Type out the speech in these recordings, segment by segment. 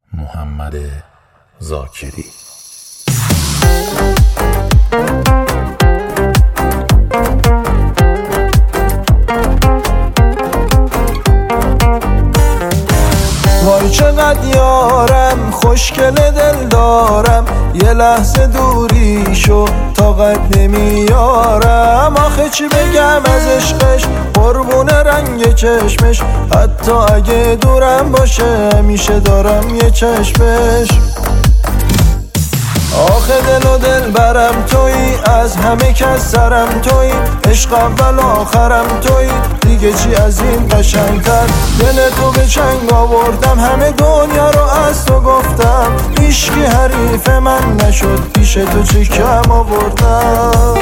محمد ذاکری. وای چقدر یارم، خوشگل دل دارم، یه لحظه دوریشو طاقت نمیارم. آخه چی بگم از عشقش، قربون رنگ چشمش، حتی اگه دورم باشه همیشه دارم یه چشمش. آخه دل و دل برم تویی، از همه کس سرم تویی، عشق اول آخرم تویی، دیگه چی از این قشنگتر. دل تو به چنگ آوردم، همه دنیا رو از تو گفتم، هیچکی حریف من نشد، پیش تو چه کم آوردم.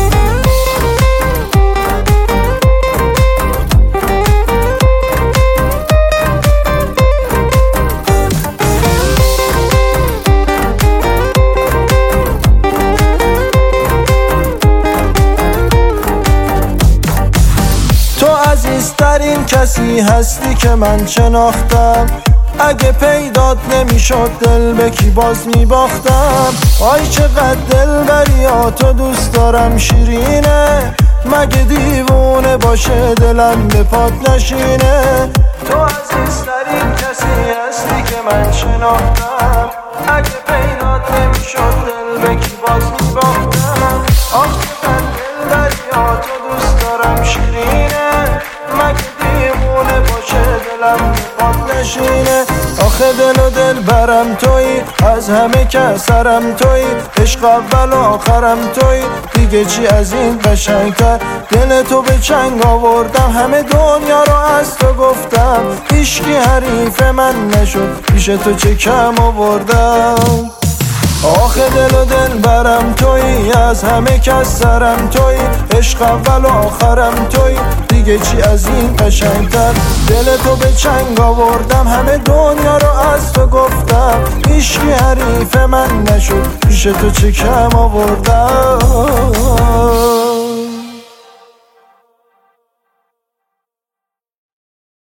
تو عزیزترین کسی هستی که من شناختم، اگه پیدات نمیشد دل به کی باز میباختم. آی چقدر دلبری، تو دوست دارم شیرینه، مگه دیوونه باشه دلم به پات نشینه. تو عزیزترین کسی هستی که من شناختم، اگه پیدات نمیشد دل به کی باز میباختم. آخ چقدر دلبری، تو دوست دارم شیرینه، مگه دیوونه باشه دلم بخواد نشینه. آخه دل و دل برم تویی، از همه کس سرم تویی، عشق اول آخرم تویی، دیگه چی از این قشنگتر. دل تو به چنگ آوردم، همه دنیا رو از تو گفتم، هیچکی حریف من نشد، پیش تو چه کم آوردم. آخه دل و دل برم تویی، از همه کس سرم تویی، عشق اول آخرم تویی، دیگه چی از این قشنگتر. دل تو به چنگ آوردم، همه دنیا رو از تو گفتم، هیچکی حریف من نشد، پیش تو چه کم آوردم.